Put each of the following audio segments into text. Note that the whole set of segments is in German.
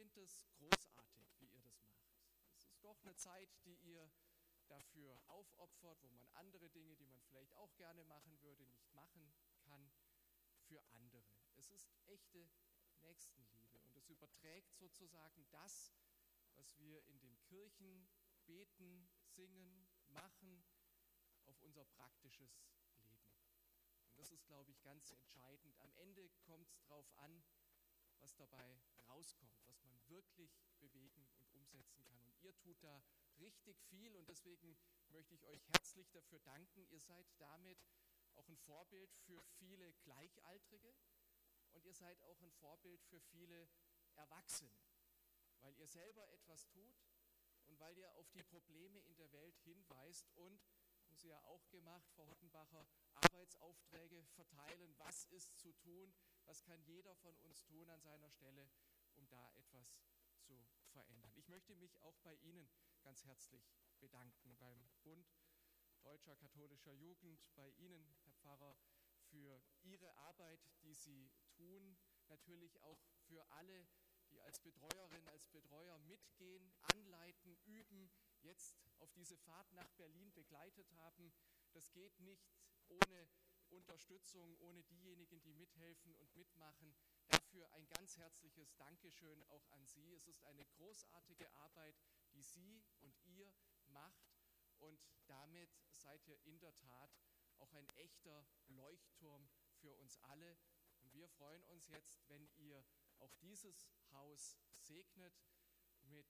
finde es großartig, wie ihr das macht. Es ist doch eine Zeit, die ihr dafür aufopfert, wo man andere Dinge, die man vielleicht auch gerne machen würde, nicht machen kann, für andere. Es ist echte Nächstenliebe und es überträgt sozusagen das, was wir in den Kirchen beten, singen, machen, auf unser praktisches Leben. Und das ist, glaube ich, ganz entscheidend. Am Ende kommt es darauf an, was dabei rauskommt, was man wirklich bewegen und umsetzen kann. Und ihr tut da richtig viel und deswegen möchte ich euch herzlich dafür danken. Ihr seid damit auch ein Vorbild für viele Gleichaltrige und ihr seid auch ein Vorbild für viele Erwachsene, weil ihr selber etwas tut und weil ihr auf die Probleme in der Welt hinweist und, haben Sie ja auch gemacht, Frau Hottenbacher, Arbeitsaufträge verteilen, was ist zu tun, was kann jeder von uns tun an seiner Stelle, um da etwas zu verändern. Ich möchte mich auch bei Ihnen ganz herzlich bedanken, beim Bund Deutscher Katholischer Jugend, bei Ihnen, Herr Pfarrer, für Ihre Arbeit, die Sie tun, natürlich auch für alle, die als Betreuerin, als Betreuer mitgehen, anleiten, üben, jetzt auf diese Fahrt nach Berlin begleitet haben. Das geht nicht ohne Unterstützung, ohne diejenigen, die mithelfen und mitmachen. Dafür ein ganz herzliches Dankeschön auch an Sie. Es ist eine großartige Arbeit, die Sie und ihr macht und damit seid ihr in der Tat auch ein echter Leuchtturm für uns alle. Und wir freuen uns jetzt, wenn ihr auch dieses Haus segnet mit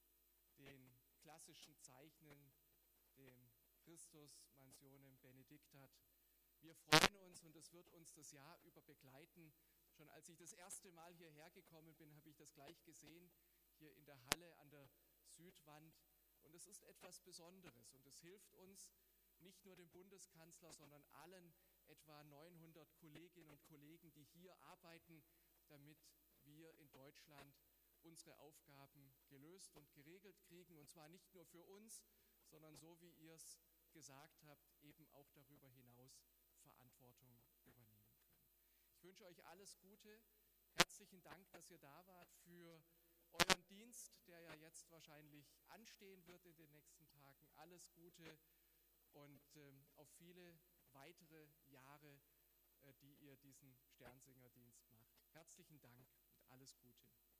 den klassischen Zeichnen, dem Christus Mansionem Benedictat. Wir freuen uns und es wird uns das Jahr über begleiten. Schon als ich das erste Mal hierher gekommen bin, habe ich das gleich gesehen, hier in der Halle an der Südwand. Und es ist etwas Besonderes und es hilft uns, nicht nur dem Bundeskanzler, sondern allen etwa 900 Kolleginnen und Kollegen, die hier arbeiten, damit wir in Deutschland unsere Aufgaben gelöst und geregelt kriegen. Und zwar nicht nur für uns, sondern so wie ihr es gesagt habt, eben auch darüber hinaus Verantwortung übernehmen können. Ich wünsche euch alles Gute. Herzlichen Dank, dass ihr da wart für euren Dienst, der ja jetzt wahrscheinlich anstehen wird in den nächsten Tagen. Alles Gute und auf viele weitere Jahre, die ihr diesen Sternsingerdienst macht. Herzlichen Dank und alles Gute.